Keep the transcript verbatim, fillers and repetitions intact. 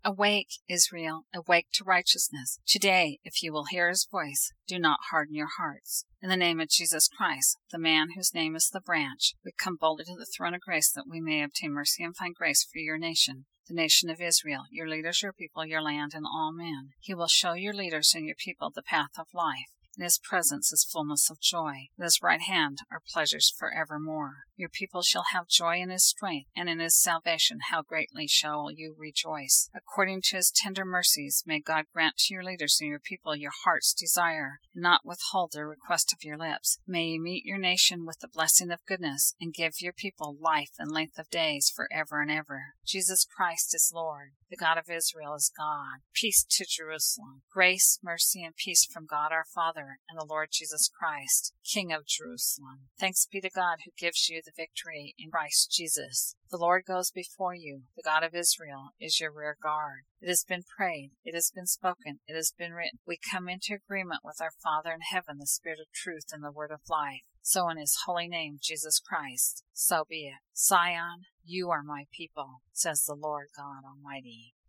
Awake, Israel, awake to righteousness. Today, if you will hear his voice, do not harden your hearts. In the name of Jesus Christ, the man whose name is the branch, we come boldly to the throne of grace that we may obtain mercy and find grace for your nation, the nation of Israel, your leaders, your people, your land, and all men. He will show your leaders and your people the path of life. In his presence is fullness of joy. At his right hand are pleasures forevermore. Your people shall have joy in his strength, and in his salvation how greatly shall you rejoice. According to his tender mercies may God grant to your leaders and your people your heart's desire, and not withhold the request of your lips. May he meet your nation with the blessing of goodness, and give your people life and length of days forever and ever. Jesus Christ is Lord. The God of Israel is God. Peace to Jerusalem. Grace, mercy, and peace from God our Father and the Lord Jesus Christ, King of Jerusalem. Thanks be to God who gives you the victory in Christ Jesus. The Lord goes before you. The God of Israel is your rear guard. It has been prayed. It has been spoken. It has been written. We come into agreement with our Father in heaven, the Spirit of truth and the Word of life. So in his holy name, Jesus Christ, so be it. Zion, you are my people, says the Lord God Almighty.